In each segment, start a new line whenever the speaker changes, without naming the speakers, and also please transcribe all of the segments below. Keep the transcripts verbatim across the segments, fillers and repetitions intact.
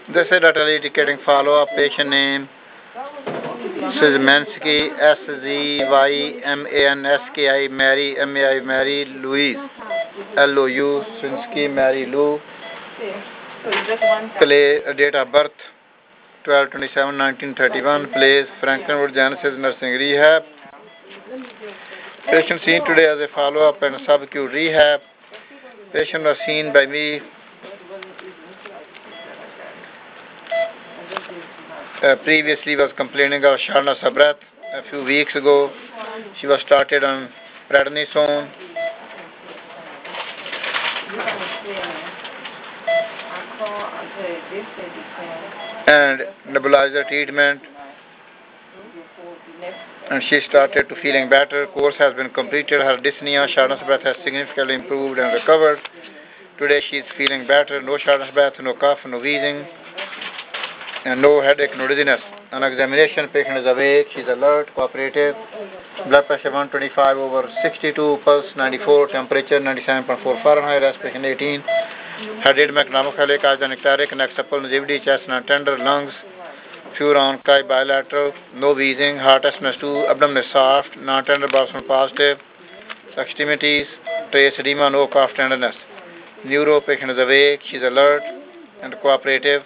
This is data indicating follow-up. Patient name Szymanski, S Z Y M A N S K I, Mary, M A I, Mary, Louise, L O U, Szymanski, Mary Lou, Play, date of birth, twelve twenty-seven nineteen thirty-one, place, Franklinwood, Genesis Nursing Rehab. Patient seen today as a follow-up and subacute rehab. Patient was seen by me uh, previously was complaining of shortness of breath. A few weeks ago, she was started on prednisone. And nebulizer treatment, and she started to feeling better. Course has been completed. Her dyspnea, shortness of breath has significantly improved and recovered. Today she is feeling better. No shortness of breath, no cough, no wheezing, and no headache, no dizziness. On examination, patient is awake. She is alert, cooperative. Blood pressure one twenty-five over sixty-two, pulse ninety-four, temperature ninety-seven point four Fahrenheit, respiration eighteen. Heart rate, mechanomechanic, isonectaric, neck supple, nativity, chest non-tender, lungs, furon, chi bilateral, no wheezing, heart S M S two, abdomen is soft, non-tender, Boston positive, extremities, trace edema, no cough tenderness. Neuro, patient is awake, she is alert and cooperative.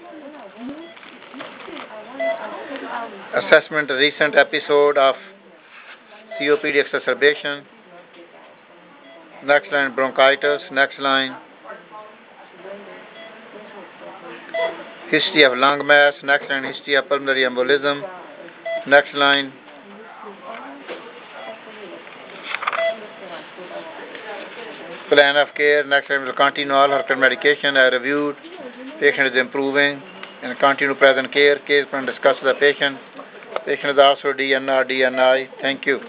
Assessment, recent episode of C O P D exacerbation. Next line, bronchitis. Next line, history of lung mass. Next line, history of pulmonary embolism. Next line, plan of care. Next line, will continue all her current medication. I reviewed. Patient is improving and continue present care. Case plan discussed with the patient. Patient is also D N R, D N I. Thank you.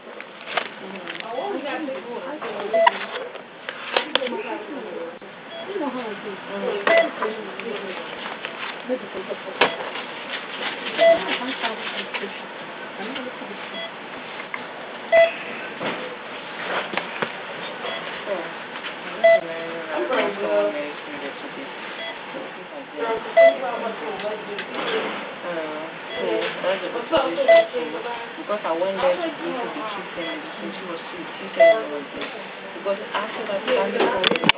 Because I went there to give her the treatment, and she was treated, because after that,